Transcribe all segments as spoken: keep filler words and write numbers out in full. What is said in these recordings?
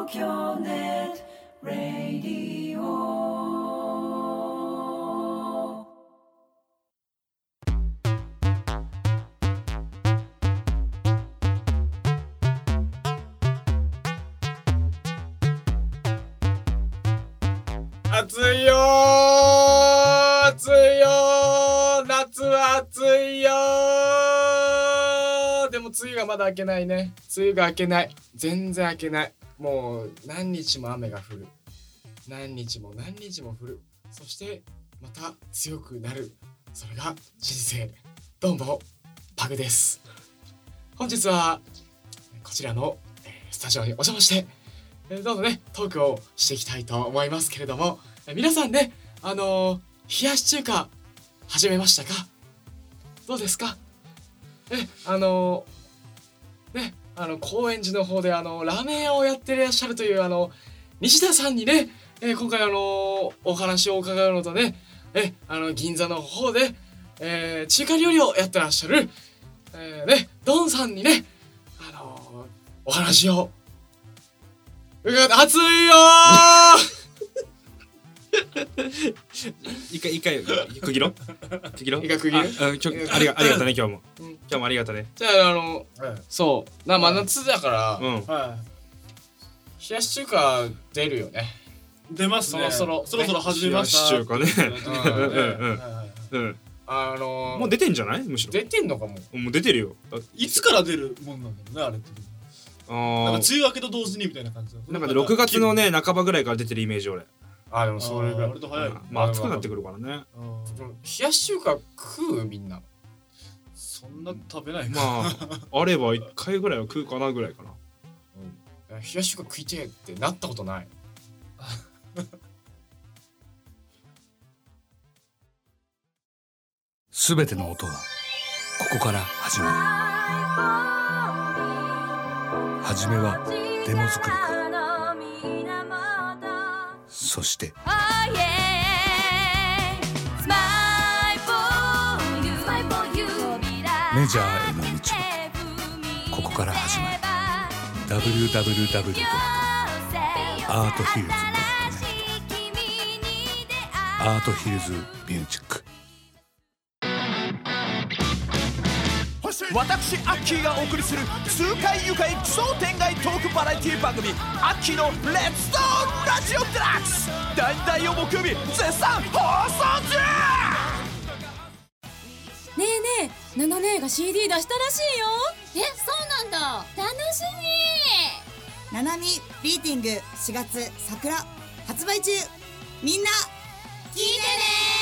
東京ネットラディオ。 暑いよー暑いよー夏は暑いよー。でも梅雨がまだ明けないね。梅雨が明けない。全然明けない。もう何日も雨が降る。何日も何日も降る。そしてまた強くなる。それが人生。どうもパグです。本日はこちらのスタジオにお邪魔してどうぞねトークをしていきたいと思いますけれども、皆さんねあのー、冷やし中華始めましたか？どうですか？えあのー、ねあの高円寺の方であのラーメン屋をやってらっしゃるというあの西田さんにね、えー、今回あのー、お話を伺うのとねえあの銀座の方で、えー、中華料理をやってらっしゃる、えー、ねドンさんにねあのー、お話をうわ暑いよー一回一回区切ろ区切ろ一回区切るあちょありがありがとね今日も、うん、今日もありがとね。 じゃああの、はい、そうな真夏だから、うんはい、冷やし中華出るよね。 出ますね。 そろそろそろそろ始めました。 冷やし中華ね。うんうんうん。 あのー、 もう出てんじゃない？むしろ出てんのかも。 もう出てるよ。 いつから出るもんなんだろうねあれって。あなんか梅雨明けと同時にみたいな感じだ。 なんかろくがつのね半ばぐらいから出てるイメージ俺。 あでもそれぐらい。 割と早い。 まあ暑くなってくるからね。 冷やし中華食うみんな。 そんな食べないか。 まああれば一回ぐらいは食うかなぐらいかな。 うん、冷やし中華食いてえってなったことない。 すべての音はここから始まる。はじめはデモ作りから、そしてメジャーへの道もここから始まる。 ダブリューダブリューダブリュー ドット アートヒルズ ドット ネット アートヒルズミュージック。 私アッキーがお送りする痛快愉快奇想天外トークバラエティ番組アッキーのレッツトーラジオデラックスだいたいを木曜日絶賛放送中。 ねえねえナナ姉が シーディー 出したらしいよ。えそうなんだ楽しみ。 ナナミビーティングしがつ桜発売中。みんな聞いてね。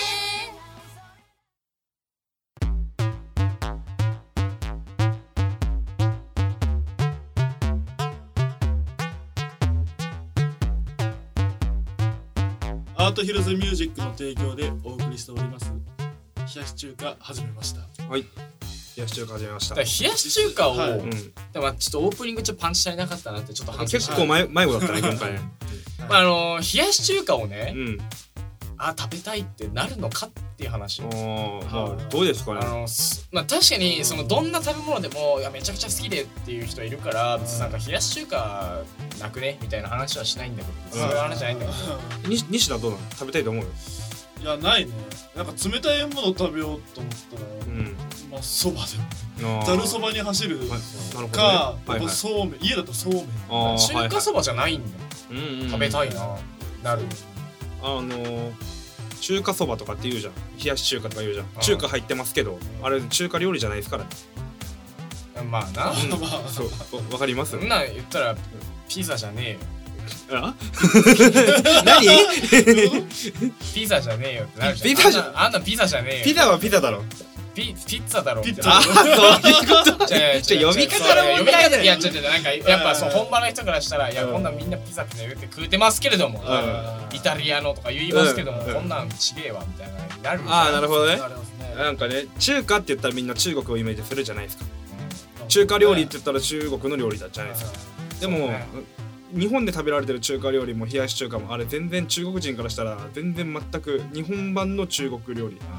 アートヒルズミュージックの提供でお送りしております冷やし中華始めました。 はい冷やし中華始めました。 冷やし中華を、はいうん、でもちょっとオープニングちょっとパンチ足りなかったなってちょっと反省結構迷子だったね今回ね、 まあ、あの冷やし中華をね、うん、あ食べたいってなるのかっていう話。 あまあどうですかね。 あのまあ確かにそのどんな食べ物でもいやめちゃくちゃ好きでっていう人いるから別になんか冷やし中華なくねみたいな話はしないんだけど、そういう話じゃないんだけど。 に西田どうなの？食べたいと思うよ。 いやないね。なんか冷たいものを食べようと思ったら、うん、まあそばでもざるそばに走るか、はいね、そうめん、家だとそうめん。 中華そばじゃないんだよ。はいはい、食べたいななる。 あのー、中華そばとかって言うじゃん。冷やし中華とか言うじゃん。中華入ってますけど、あれ中華料理じゃないですからね。 まあな。 そうわかります？ そんなん言ったらピザじゃねえよ。 あ何ピザじゃねえよってなるじゃん。 ピザじゃあんなピザじゃねえよ。 ピザはピザだろ。 ピピッツァだろ。 ピッツァ。あそういうこと。じゃ読み方の問題だよ。 いやちょっとなんかやっぱそう本場の人からしたらいやこんなんみんなピザって言って食うてますけれどもイタリアのとか言いますけどもこんなんちげえわみたいななる。 ああなるほどね。なんかね中華って言ったらみんな中国をイメージするじゃないですか。中華料理って言ったら中国の料理だじゃないですか。でも日本で食べられてる中華料理も冷やし中華もあれ全然中国人からしたら全然全く日本版の中国料理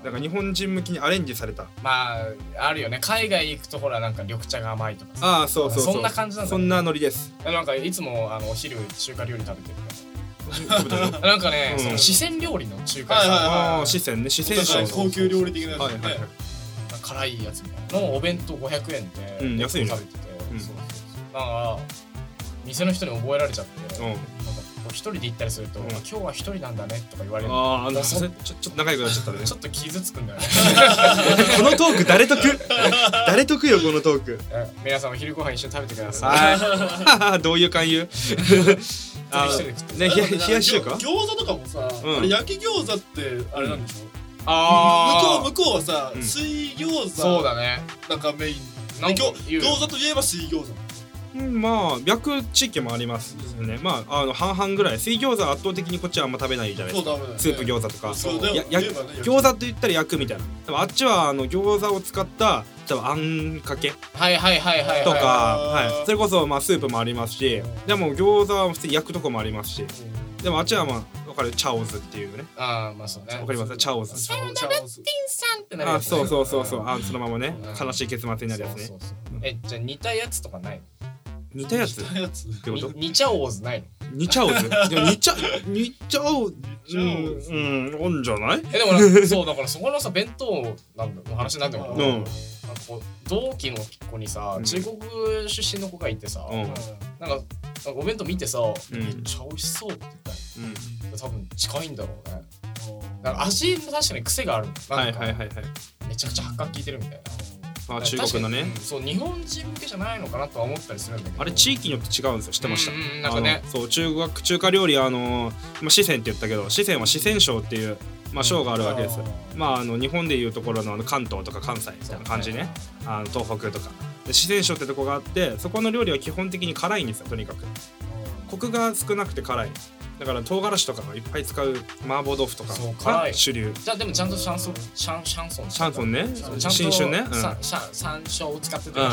なんか日本人向きにアレンジされた。 まああるよね、海外行くとほらなんか緑茶が甘いとかさ。 ああそうそうそう、 そんな感じなんだ、ね、 そんなノリです。 なんかいつもあのお昼中華料理食べてるなんかね、うん、その四川料理の中華屋さん、 ああ四川ね、四川省高級料理的なやつね、はいはいはい、 辛いやつみたいなのお弁当ごひゃくえんで、 うん、安いね、 食べてて、うん、そうそうそう、なんか店の人に覚えられちゃって、うん、なんか一人で行ったりすると、うん、今日は一人なんだねとか言われる。 ああ、なんかちょっと仲良くなっちゃったね。 ちょっと傷つくんだよねこのトーク誰得誰得よこのトーク。 皆さんお昼ご飯一緒に食べてください。どういう勧誘あね、冷やし中華餃子とかもさ、うん、あれ焼き餃子ってあれなんでしょ、うん、 あ向こう向こうはさ、うん、水餃子そうだね、 なんかメインなんか餃子といえば水餃子、 うん、まあ逆地域もありますね。まああの半々ぐらい。水餃子は圧倒的にこっちはあんま食べないじゃないですか、ね、スープ餃子とか。 そうだよ、 やや餃子と言ったら焼くみたいな。でもあっちはあの餃子を使った多分あんかけはいはいはいはいとか、はい、それこそまあスープもありますし、でも餃子は普通に焼くとこもありますし、でもあっちはまあわかるチャオズっていうね。 ああまあそうね。 わかりますチャオズ。 チャオズ。チャオズ。ってなるやつ。 あそうそうそうそう。あそのままね悲しい結末になるやつね。 そうそうそう。えじゃあ似たやつとかないの？ 似たやつ？ 似たやつ。 ってこと？ 似ちゃおうずないの？ 似ちゃおうず？いや似ちゃ似ちゃおううんうんあんじゃない？ えでもそうだからそこのさ弁当なんだの話なんだけど。うん。なんかこう同期の子にさ、中国出身の子がいてさ、うん、なんかお弁当見てさ、うん、めっちゃ美味しそうって言ったら、うん、多分近いんだろうね。なんか味も確かに癖がある。 はいはいはいはい。 めちゃくちゃ八角効いてるみたいな。 あ中国のね、 うん、そう日本人向けじゃないのかなとは思ったりするんだけど、 あれ地域によって違うんですよ。知ってました？ うんうん、なんかね、 そう中国中華料理あのまあ四川って言ったけど、四川は四川省っていうまあ省があるわけです。うん、まああの日本でいうところのあの関東とか関西みたいな感じね。あの東北とかで四川省ってとこがあって、そこの料理は基本的に辛いんですよ。とにかくコクが少なくて辛い。だから唐辛子とかいっぱい使う麻婆豆腐とかが主流。 じゃあでもちゃんとシャンソンシャンシャンソンシャンソンね、新春ね、 山椒を使ってて。で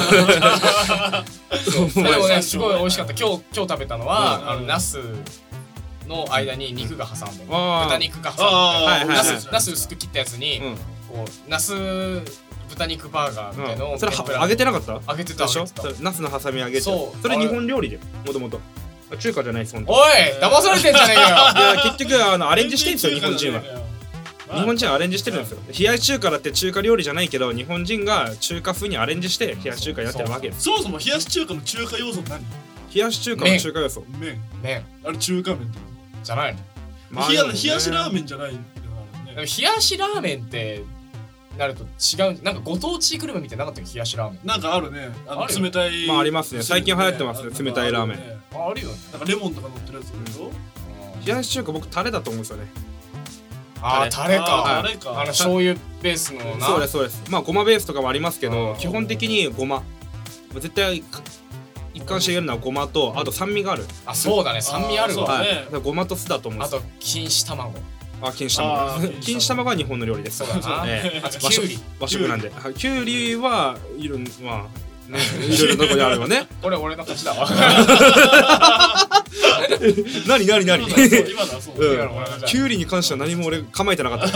もねすごい美味しかった。今日今日食べたのはあのナスの間に肉が挟んでる。豚肉が挟んでる。ナスナス薄く切ったやつにこうナス豚肉バーガーみたいなのをそれ揚げてなかった？ 揚げてたでしょ。 ナスのハサミ揚げて。それ日本料理でもともと。中華じゃないです。 おい騙されてんじゃねえかよ。いや結局あのアレンジしてるんですよ日本人は。日本人はアレンジしてるんですよ。冷やし中華だって中華料理じゃないけど、日本人が中華風にアレンジして冷やし中華になってるわけです。 そもそも冷やし中華の中華要素何？ 冷やし中華の中華要素。 麺。 麺。 あれ中華麺ってじゃないの？ 冷や冷やしラーメンじゃない。冷やしラーメンってなると違う。なんかご当地グルメみたいななかったっけ？冷やしラーメンなんかあるね。あの冷たい。 まあありますね。最近流行ってますね。冷たいラーメン。 あるよね。 なんかレモンとか乗ってるやつでしょ。 冷やし中華僕タレだと思うんですよね。 あタレか。タレか。あの醤油ベースのな。 そうですそうです。まあごまベースとかもありますけど、基本的にごま。絶対一貫して言えるのはごまとあと酸味がある。 あそうだね、酸味あるわ。 ごまと酢だと思うんですよ。 あと錦糸卵。 あ、錦糸卵。錦糸卵は日本の料理です。 そうだな。あとキュウリ。 和食なんで。キュウリはいるまあ。ね、いろいろどこにあればね。 これ俺の勝ちだわ。 何何何。 今のはそう。 キュウリに関しては何も俺構えてなかった。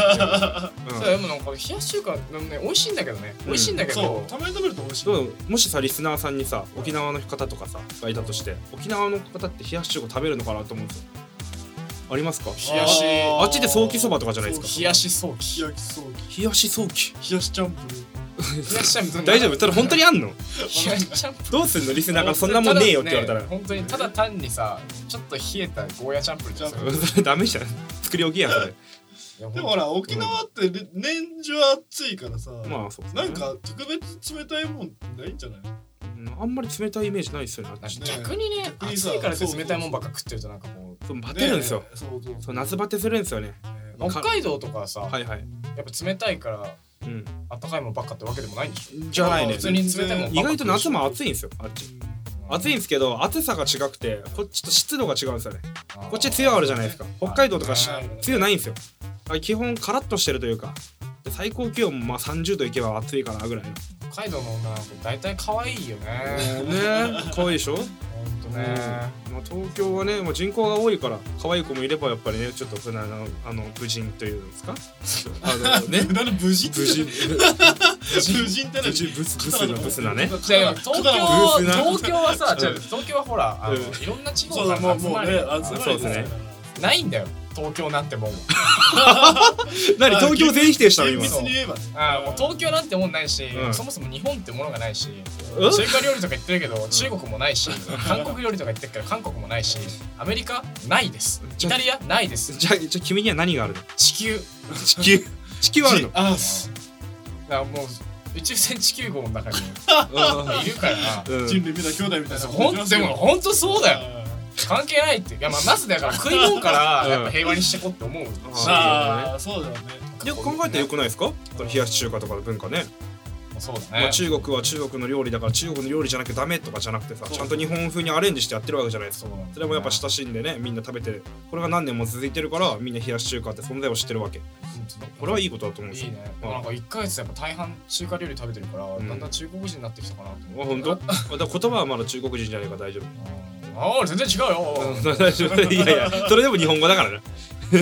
でもなんか冷やし中華ね美味しいんだけどね。美味しいんだけど。 たまに食べると美味しい。 もしさリスナーさんにさ沖縄の方とかさがいたとして、沖縄の方って冷やし中華食べるのかなと思うんですよ。ありますか？ 冷やし。 あっちでソーキそばとかじゃないですか。 冷やしソーキ。 冷やしソーキ。 冷やしソーキ。 冷やしチャンプル。 大丈夫？ただ本当にあんの？ 冷やしチャンプル。 どうすんのリスナーからそんなもんねえよって言われたら。 本当にただ単にさちょっと冷えたゴーヤチャンプルじゃん。それダメじゃん。作り置きやんそれ。 でもほら沖縄って年中暑いからさ。まあそう。なんか特別冷たいもんないんじゃない？ あんまり冷たいイメージないですよね。 逆にね暑いからって冷たいもんばっか食ってるとなんかもうバテるんですよ。そう夏バテするんですよね。 北海道とかさ、 はいはい、 やっぱ冷たいから、うん、あったかいもんばっかってわけでもないんでしょ。 じゃないね。 普通に冷たいもん。 意外と夏も暑いんですよ。あっち。暑いんですけど暑さが違くてこっちと湿度が違うんですよね。こっち梅雨あるじゃないですか。北海道とか梅雨ないんですよ。基本カラッとしてるというか、最高気温もまあさんじゅうどいけば暑いかなぐらいの。 北海道の女の子大体可愛いよね。 ね、可愛いでしょ。 本当ね、 まあ、東京はね、まあ、人口が多いから可愛い子もいればやっぱりねちょっと普段のあの武人というんですかあのねなんで武人武人武人ってブスブスなブスなねじゃあ東京東京はさ、じゃあ東京はほらあの、うん、いろんな地方が集まる、 ね、 そうですね。 ないんだよ東京なんてもん何東京全否定したの今。 あもう東京なんてもんないし、うん、そもそも日本ってものがないし、うん、中華料理とか言ってるけど、うん、中国もないし、韓国料理とか言ってるけど韓国もないし、アメリカないです。イタリアないです。 じゃあじゃあ君には何があるの？ 地球地球地球はあるの？ あだからもう宇宙船地球号の中にいるから、 うん、人類みんな兄弟みたいな。 ほんでも本当そうだよ。関係ないっていや、まあ、まずだから食い物からやっぱ平和にしてこって思うし、 ああそうだよね。 よく考えてよくないですか？この冷やし中華とかの文化ね。 そうだね。 まあ、中国は中国の料理だから中国の料理じゃなきゃダメとかじゃなくてさ、ちゃんと日本風にアレンジしてやってるわけじゃないですか。それもやっぱ親しんでね、みんな食べて、これが何年も続いてるからみんな冷やし中華って存在を知ってるわけ。これはいいことだと思うんですよ。 いいね。なんかいっかげつやっぱ大半中華料理食べてるから、だんだん中国人になってきたかなと思う。 あ、本当？だから言葉はまだ中国人じゃないから大丈夫。 ああ、全然違うよ。 大丈夫。いやいや、それでも日本語だからね。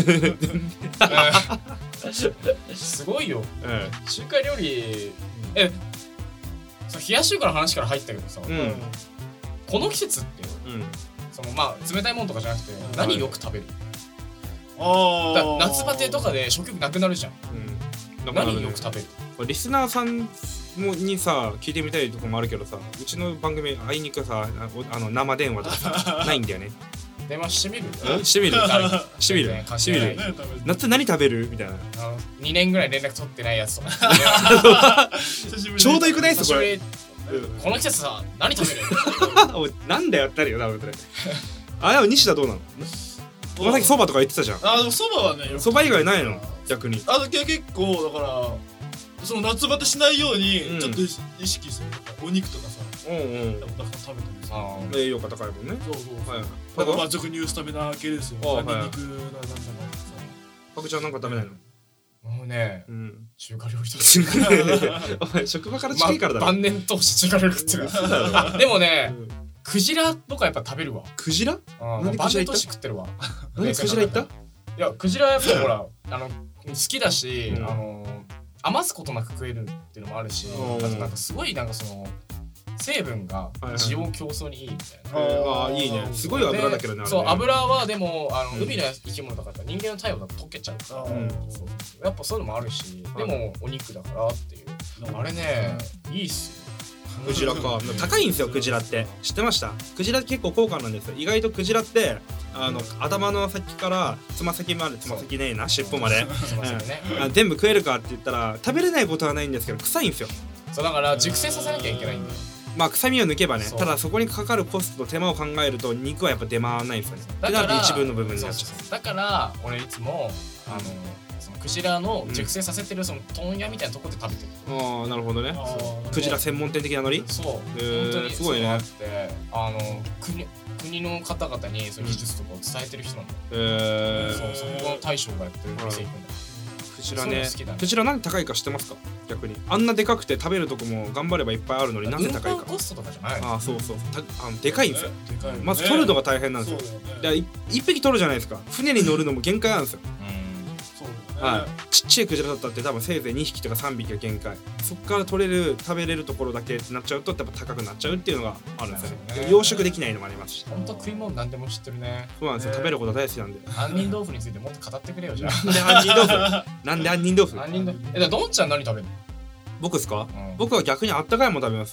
すごいよ。中華料理、え、冷やし中華の話から入ったけどさ、この季節って、そのまあ冷たいものとかじゃなくて何よく食べる？ああ。夏バテとかで食欲なくなるじゃん。何よく食べる？ リスナーさんもにさ聞いてみたいとこもあるけどさ、うちの番組あいにくさあの生電話とかさないんだよね。 電話してみる？ してみるしてみるしてみる夏何食べるみたいな。 にねんぐらい連絡取ってないやつとかちょうどよくないっすこれ。 この季節さ何食べる？ なんだよったらよ多分それ。あでも西田どうなの？お前さっきそばとか言ってたじゃん。 あでもそばはね、 そば以外ないの逆に。 あ結構だからその夏バテしないようにちょっと意識する。お肉とかさ、うんうん、だから食べてるさ。 栄養価高いもんね。 そうそうそう。だからまあ俗に言うスタミナ系ですよ。ニンニクなんだかさ。 パクちゃんなんか食べないの？ もうね、中華料理食べる。 お前職場から近いからだろ。 晩年通して中華料理食ってる。でもね、クジラとかやっぱ食べるわ。 クジラ？ なんでクジラ食ってるわ。 何クジラ行った？いやクジラやっぱほらあの好きだし、あの余すことなく食えるっていうのもあるし、あとなんかすごいなんかその成分が滋養強壮にいいみたいな。 ああいいね。すごい油だけどね。 そう油はでもあの海の生き物だから人間の体温だと溶けちゃうから、やっぱそういうのもあるし、でもお肉だからっていうあれねいいっすよ。 クジラか高いんですよクジラって知ってました？クジラ結構高価なんですよ。意外とクジラってあの頭の先からつま先までつま先ねえな尻尾まで全部食えるかって言ったら食べれないことはないんですけど臭いんですよ。 そうだから熟成させなきゃいけないんだよ。 まあ臭みを抜けばね。ただそこにかかるコストと手間を考えると肉はやっぱ出回らないんですよね。だから一部の部分になっちゃう。 だから俺いつもあのクジラの熟成させてるその問屋みたいなとこで食べてる。 ああなるほどね。クジラ専門店的なノリ？ そう本当にすごいね。あの国国の方々にその技術とかを伝えてる人なんだよ。ええ。そうそこの大将がやってる店行くんだよ。 クジラね。クジラ何高いか知ってますか？逆にあんなでかくて食べるとこも頑張ればいっぱいあるのになぜ高いか。 コストとかじゃない。 ああそうそう。あのでかいんですよ。まず取るのが大変なんですよ。で一匹取るじゃないですか。船に乗るのも限界あるんですよ。はい、ちっちゃいクジラだったって多分せいぜいにひきとかさんびきが限界。そこから取れる食べれるところだけってなっちゃうとやっぱ高くなっちゃうっていうのがあるんですよね。養殖できないのもありますし。 本当食い物何でも知ってるね。 そうなんですよ。食べること大好きなんで。 杏仁豆腐についてもっと語ってくれよじゃあ。 なんで杏仁豆腐？なんで杏仁豆腐？ 杏仁豆腐。え、だどんちゃん何食べるの？ 僕ですか？僕は逆にあったかいもの食べます。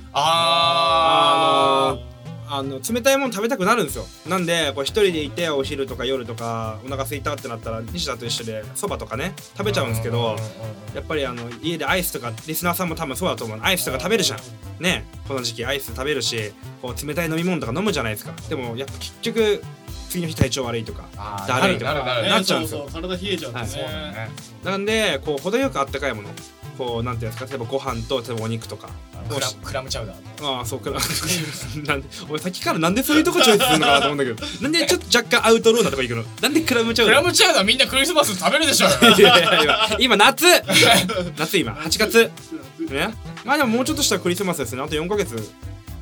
あー。 あのあの冷たいもの食べたくなるんですよ。なんでこう一人でいてお昼とか夜とかお腹空いたってなったら西田と一緒でそばとかね食べちゃうんですけど、やっぱりあの家でアイスとかリスナーさんも多分そうだと思う。アイスとか食べるじゃんね。この時期アイス食べるしこう冷たい飲み物とか飲むじゃないですか。でもやっぱ結局次の日体調悪いとかだるいとかなっちゃうんですよ。 体冷えちゃうんですね。 なんでこう程よくあったかいものこうなんていうんですか、例えばご飯と例えばお肉とかクラクラムチャウダー。 ああそうクラなんで俺さっきからなんでそういうとこチョイスするのかなと思うんだけどなんでちょっと若干アウトローなとこ行くの？なんでクラムチャウダー？ クラムチャウダーみんなクリスマス食べるでしょ。 いやいやいや今夏夏今はちがつね。まあでももうちょっとしたらクリスマスですね。あとよんかげつ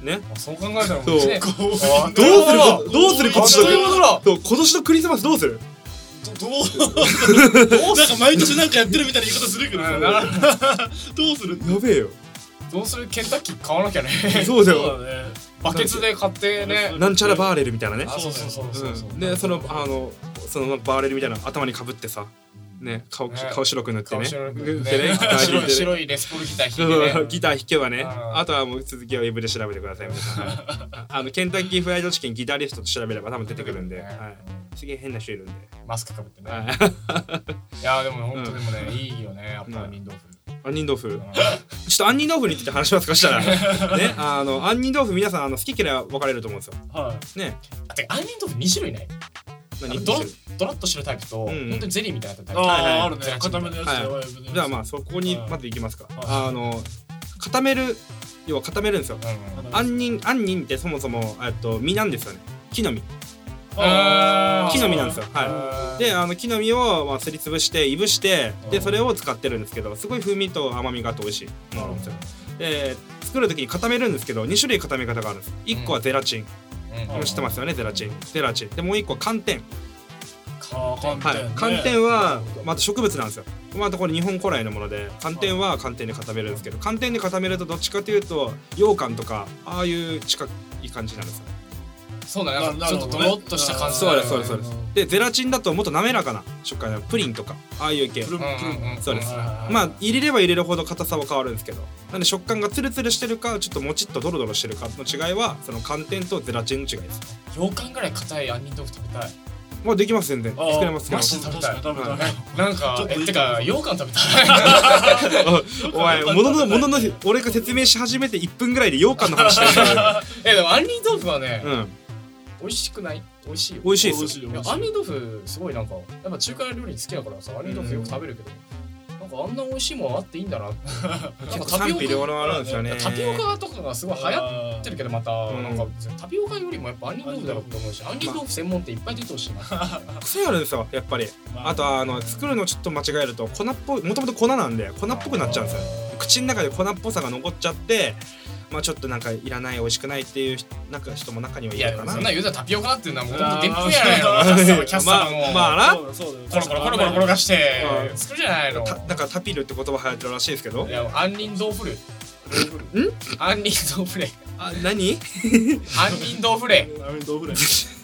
ね。 そう考えたらもうそういちねんどうするどうする今年のそう今年のクリスマスどうする？ どうなんか毎年なんかやってるみたいな言い方するけどさどうする？ やべえよ。 どうする？ケンタッキー買わなきゃね。 そうだよ。 バケツで買ってね。 なんちゃらバーレルみたいなね。 あ、そうそうそうそうそう。 でそのあのそのバーレルみたいな頭にかぶってさ。ね、顔顔白く塗ってね。 白い白いレスポールギター弾いてね。 ギター弾けばね。あとはもう続きはウェブで調べてください皆さん。あのケンタッキーフライドチキンギタリストと調べれば多分出てくるんで。すげえ変な人いるんで。 マスクかぶってね。いやでも本当でもねいいよねやっぱ杏仁豆腐。 杏仁豆腐。ちょっと杏仁豆腐について話しますかしたらね、あの杏仁豆腐皆さんあの好き嫌い分かれると思うんですよ。はい。ね。 あて杏仁豆腐に種類ない？何？ドドラッとしてるタイプと本当にゼリーみたいなタイプ。 あああるね。固めのやつやばい。 じゃあまあそこにまずいきますか。あの固める要は固めるんですよ。杏仁杏仁ってそもそもえっと実なんですよね。木の実。木の実なんですよ。はい。であの木の実をまあすりつぶしていぶしてでそれを使ってるんですけどすごい風味と甘みがあって美味しいものなんですよ。で作る時に固めるんですけどに種類固め方があるんです。いっこはゼラチン。知ってますよねゼラチン。ゼラチンでもういっこは寒天。はい、寒天はまた植物なんですよ。またこれ日本古来のもので寒天は寒天で固めるんですけど寒天で固めるとどっちかというと羊羹とかああいう近い感じなんですよ。 そうだね。ちょっとドロッとした感じ。 そうですそうですそうです。でゼラチンだともっと滑らかな食感のプリンとかああいう系。そうです。まあ入れれば入れるほど硬さは変わるんですけどなんで食感がツルツルしてるかちょっともちっとドロドロしてるかの違いはその寒天とゼラチンの違いです。 羊羹ぐらい硬い杏仁豆腐食べたい。 まあできます全然作れます。 マジで食べたい。なんかえってか羊羹食べたい。 お前もののものの俺が説明し始めていっぷんぐらいで羊羹の話してる。 えでも杏仁豆腐はね美味しくない？美味しいよ。 美味しいですよ。 杏仁豆腐すごいなんかやっぱ中華料理好きだからさ杏仁豆腐よく食べるけどなんかあんな美味しいものあっていいんだな。 結構賛否両論あるんですよね。 タピオカとかがすごい流行ってるけどまたなんかタピオカよりもやっぱ杏仁豆腐だろうと思うし杏仁豆腐専門店いっぱい出てほしいな。 癖あるんですよやっぱり。あとあの作るのちょっと間違えると粉っぽいもともと粉なんで粉っぽくなっちゃうんですよ。口の中で粉っぽさが残っちゃってまあちょっとなんかいらない美味しくないっていうなんか人も中にはいるかな。 いやそんな言うたらタピオカっていうのはもともとでんぷんやないの。キャッサバのまあなコロコロコロコロ転がして作るじゃないの。 だからタピルって言葉流行ってるらしいですけど。 いや杏仁豆腐レ。ん？杏仁豆腐レ。 あ何？ 杏仁豆腐レ。 杏仁豆腐レ。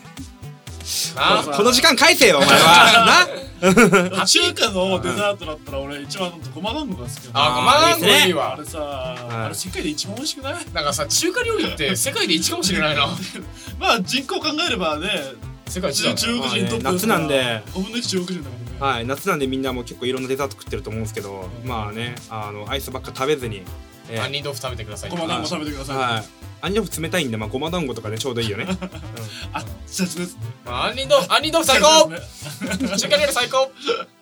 この時間返せよお前は。 な。中華のデザートだったら俺一番ごま団子が好き。 あごま団子いいわ。 あれさあれ世界で一番美味しくない？ なんかさ中華料理って世界で一かもしれないな。 まあ人口考えればね世界一だ。 中国人トップ夏なんでごぶんのいち中国人だからね。はい夏なんでみんなも結構いろんなデザート食ってると思うんですけどまあねあのアイスばっか食べずに杏仁豆腐食べてください。 ごま団子食べてください。 はい杏仁豆腐冷たいんでまあごま団子とかでちょうどいいよね。 あっちゃちですね。 杏仁豆腐杏仁豆腐最高。中華料理最高。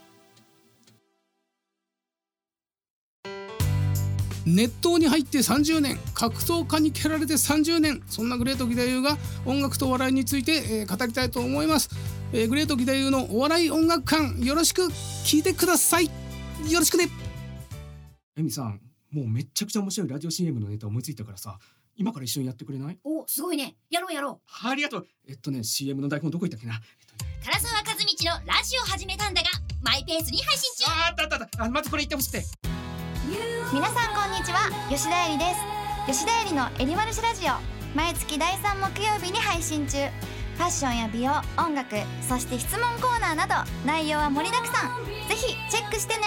熱湯に入ってさんじゅうねん格闘家に蹴られてさんじゅうねんそんなグレート義太夫が音楽と笑いについて、えー、語りたいと思います、えー、グレート義太夫のお笑い音楽館よろしく聞いてくださいよろしくね。 エミさんもうめっちゃくちゃ面白いラジオ シーエム のネタ思いついたからさ今から一緒にやってくれない？ おすごいねやろうやろう。ありがとう。えっとね シーエム の台本どこ行ったっけな、えっとね、 唐沢和道のラジオ始めたんだがマイペースに配信中。 ああったあったあまずこれ言ってほしくて。 皆さんこんにちは吉田えりです吉田えりのえりまるしラジオ毎月だいさん木曜日に配信中。ファッションや美容音楽そして質問コーナーなど内容は盛りだくさん。ぜひチェックしてね。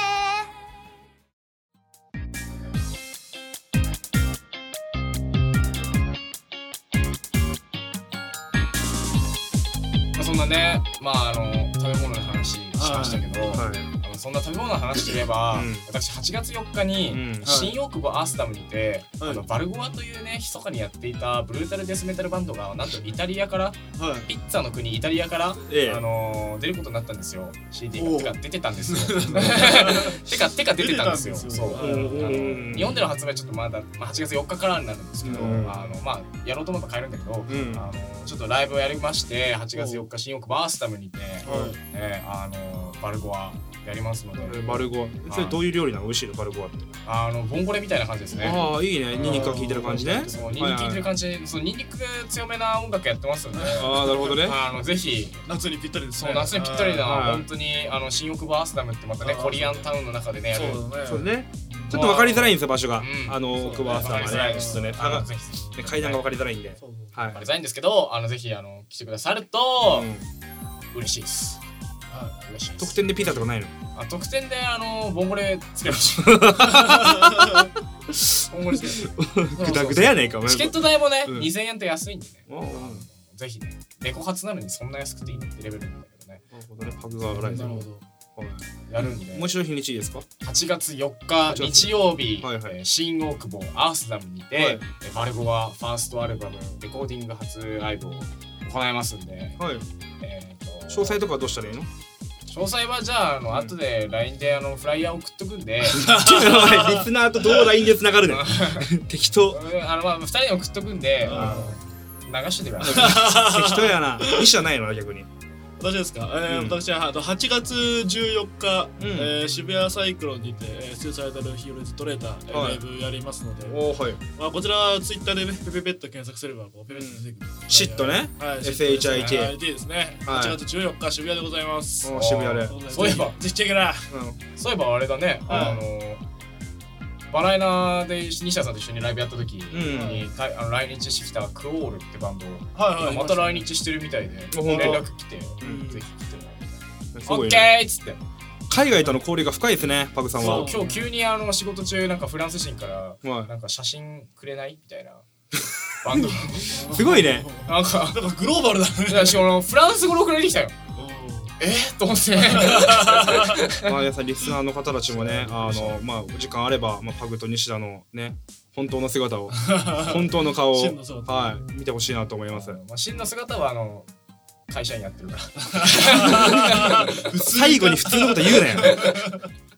そんなねまああの食べ物の話しましたけど、はい、あのそんな食べ物の話といえば、うん、私はちがつよっかに、うん、新大久保アースタムにて、はい、あのバルゴアというね密かにやっていたブルータルデスメタルバンドがなんとイタリアから、はい、ピッツァの国イタリアから、ええ、あの出ることになったんですよ。 シーディー がてか出てたんですよてかてか出てたんですよ。そうあの日本での発売ちょっとまだ、まあ、はちがつよっかからになるんですけど、うん、あのまあやろうと思えば買えるんだけど、うん、あのちょっとライブをやりましてはちがつよっか新大久保アースタムにて、はいえー、あのバルゴアやりますので。 バルゴアそれどういう料理なの？美味しいのバルゴアって。 あのボンゴレみたいな感じですね。 ああいいね、ニンニクが効いてる感じね。 そうニンニク効いてる感じ、そうニンニク強めな音楽やってますんで。 ああなるほどね。 あのぜひ夏にぴったりですね。 そう夏にぴったりな本当にあの新大久保アースダムってまたねコリアンタウンの中でねやる。 そうね。ちょっと分かりづらいんですよ場所が。あの大久保アースダムはねちょっとね階段が分かりづらいんで。 はい。分かりづらいんですけど、あのぜひあの来てくださると嬉しいです。嬉しいです。 特典でピザとかないの？ あ特典であのボンゴレつけましょう。ボンゴレつける。 グダグダやねえか。 チケット代もねにせんえんって安いんでね。ぜひね猫発なのにそんな安くていいのってレベルなんだけどね。 なるほどね。パグがライズ。なるほど。 やるんで。 もう一度日にちいいですか？ はちがつよっか日曜日、新大久保アースダムにてバルゴアファーストアルバムレコーディング初ライブを行いますんで。 はい。えっと詳細とかどうしたらいいの？ 詳細はじゃあ、あの、後で ライン であのフライヤー送っとくんでリスナーとどう ライン で繋がるね適当あの、まあ、ふたりに送っとくんで流しててください適当やな。意思はないの逆に。 私ですか、えーうん、私ははちがつじゅうよっか、うんえー、渋谷サイクロンにて、えー、スーサイダルヒーローズトレーター、はい、ライブやりますので、 おはいまあ、こちらツイッターでねペペペッと検索すればこうペペッと出てくる、 うん、シットね、 はい、 エスエイチアイティーですね、はい、はちがつじゅうよっか渋谷でございます。 渋谷でそういえばぜひチェケラ、うん、 そういえばあれだね、うん、あのバラエナで西田さんと一緒にライブやった時に、うん、あの来日してきたクオールってバンド、はいはい、また来日してるみたいで連絡来て、うん、ぜひ来てもらって、オッケーっつって。 海外との交流が深いですね、パグさんは。 そう今日急にあの仕事中なんかフランス人からなんか写真くれないみたいなバンドすごいね。 なんかなんかグローバルだね。 いやしかもフランス語のくれてきたよ。えー、と思ってまあ皆さんリスナーの方たちもね、あのまあお時間あれば、まあ、パグと西田のね本当の姿を本当の顔をはい見てほしいなと思います。 まあ、真の姿はあの会社員やってるから最後に普通のこと言うなよ